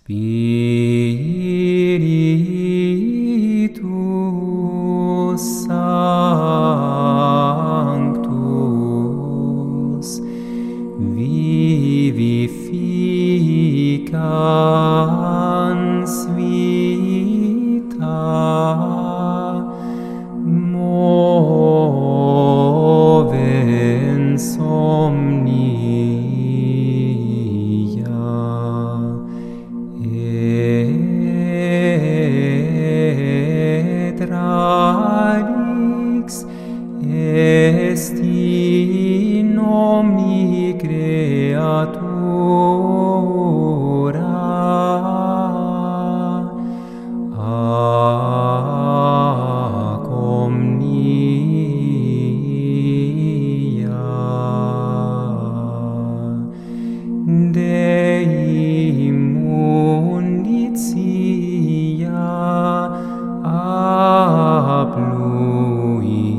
Spiritus Sanctus vivificans vita movens omnia et radix est in omni creatura ac omnia Dei munditia abluit.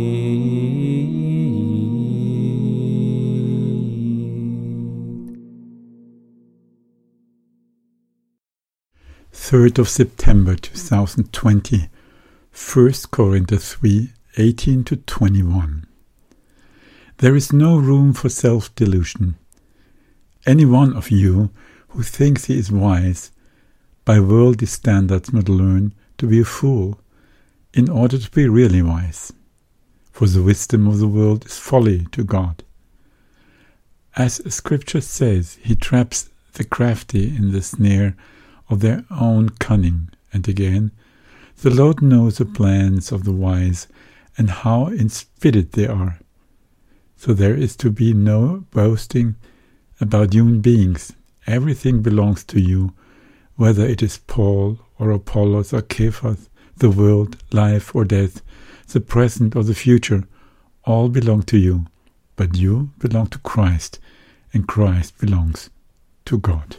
3rd of September 2020, 1 Corinthians 3, 18-21. There is no room for self-delusion. Any one of you who thinks he is wise, by worldly standards must learn to be a fool, in order to be really wise. For the wisdom of the world is folly to God. As Scripture says, he traps the crafty in the snare of their own cunning. And again, the Lord knows the plans of the wise and how inspired they are. So there is to be no boasting about human beings. Everything belongs to you, whether it is Paul or Apollos or Cephas, the world, life or death, the present or the future, all belong to you. But you belong to Christ, and Christ belongs to God.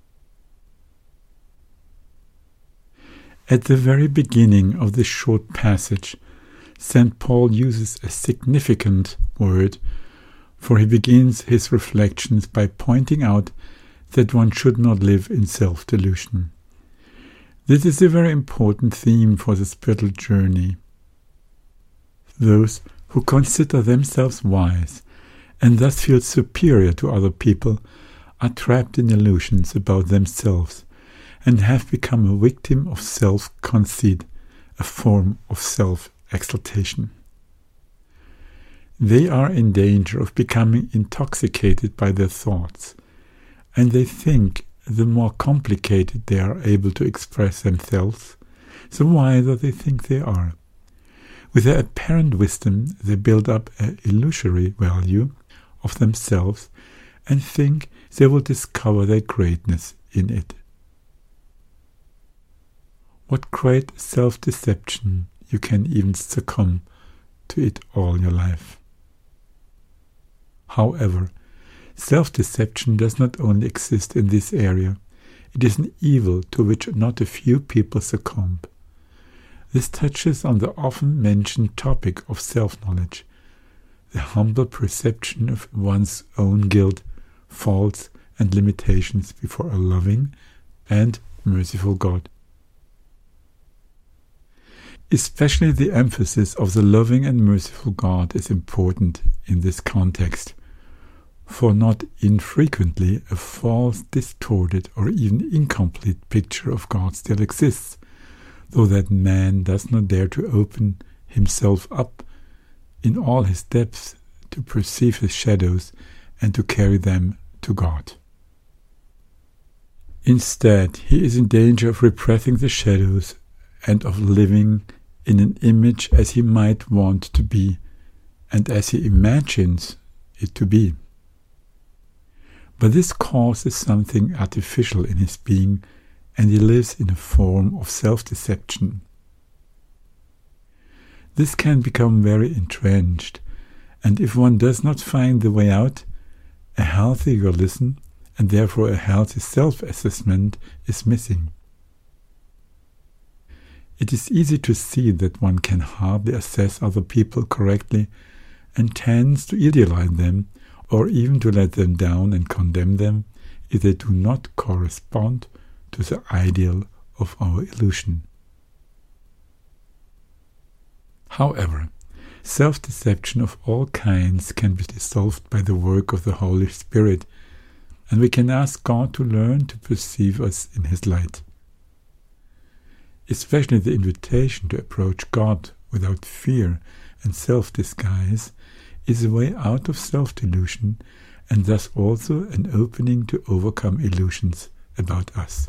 At the very beginning of this short passage, St. Paul uses a significant word, for he begins his reflections by pointing out that one should not live in self-delusion. This is a very important theme for the spiritual journey. Those who consider themselves wise and thus feel superior to other people are trapped in illusions about themselves and have become a victim of self-conceit, a form of self-exaltation. They are in danger of becoming intoxicated by their thoughts, and they think the more complicated they are able to express themselves, the wiser they think they are. With their apparent wisdom, they build up an illusory value of themselves and think they will discover their greatness in it. What great self-deception! You can even succumb to it all your life. However, self-deception does not only exist in this area. It is an evil to which not a few people succumb. This touches on the often mentioned topic of self-knowledge, the humble perception of one's own guilt, faults, and limitations before a loving and merciful God. Especially the emphasis of the loving and merciful God is important in this context, for not infrequently a false, distorted, or even incomplete picture of God still exists, though that man does not dare to open himself up in all his depths to perceive his shadows and to carry them to God. Instead, he is in danger of repressing the shadows and of living in an image as he might want to be, and as he imagines it to be. But this causes something artificial in his being, and he lives in a form of self-deception. This can become very entrenched, and if one does not find the way out, a healthy realism, and therefore a healthy self-assessment, is missing. It is easy to see that one can hardly assess other people correctly and tends to idealize them or even to let them down and condemn them if they do not correspond to the ideal of our illusion. However, self-deception of all kinds can be dissolved by the work of the Holy Spirit, and we can ask God to learn to perceive us in His light. Especially the invitation to approach God without fear and self-disguise is a way out of self-delusion, and thus also an opening to overcome illusions about us.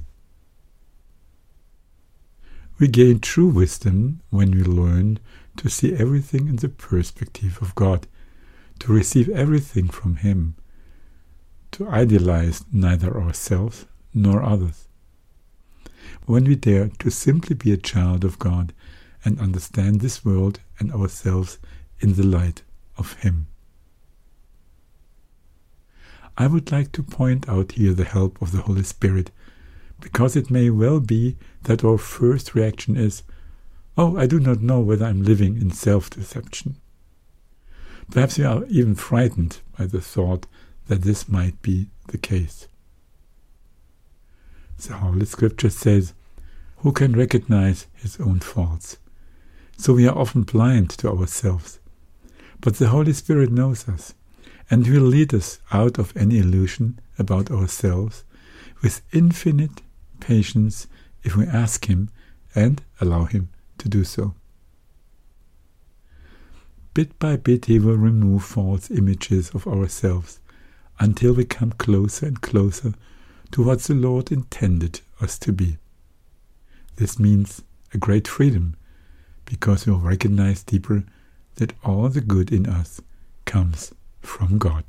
We gain true wisdom when we learn to see everything in the perspective of God, to receive everything from Him, to idealize neither ourselves nor others. When we dare to simply be a child of God and understand this world and ourselves in the light of Him. I would like to point out here the help of the Holy Spirit, because it may well be that our first reaction is, "Oh, I do not know whether I am living in self-deception." Perhaps we are even frightened by the thought that this might be the case. The Holy Scripture says, "Who can recognize his own faults?" So we are often blind to ourselves. But the Holy Spirit knows us, and will lead us out of any illusion about ourselves with infinite patience if we ask Him and allow Him to do so. Bit by bit He will remove false images of ourselves until we come closer and closer to what the Lord intended us to be. This means a great freedom, because we will recognize deeper that all the good in us comes from God.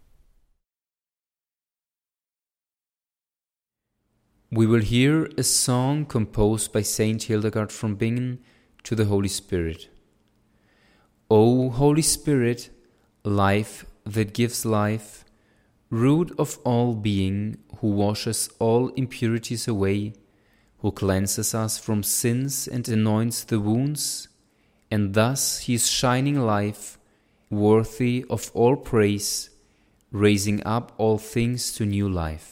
We will hear a song composed by Saint Hildegard from Bingen to the Holy Spirit. O Holy Spirit, life that gives life, root of all being, who washes all impurities away, who cleanses us from sins and anoints the wounds, and thus His shining life, worthy of all praise, raising up all things to new life.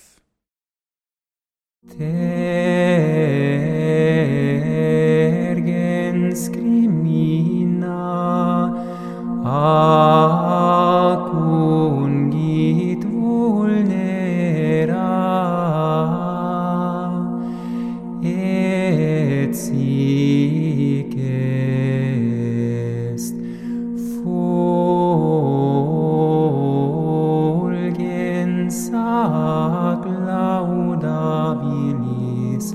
Tergens crimina acungit vulnera et sic est fulgens ac laudabilis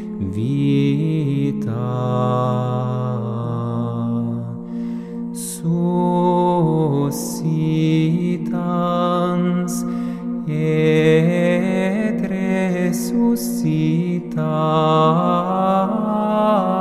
vita suscitans et resuscitans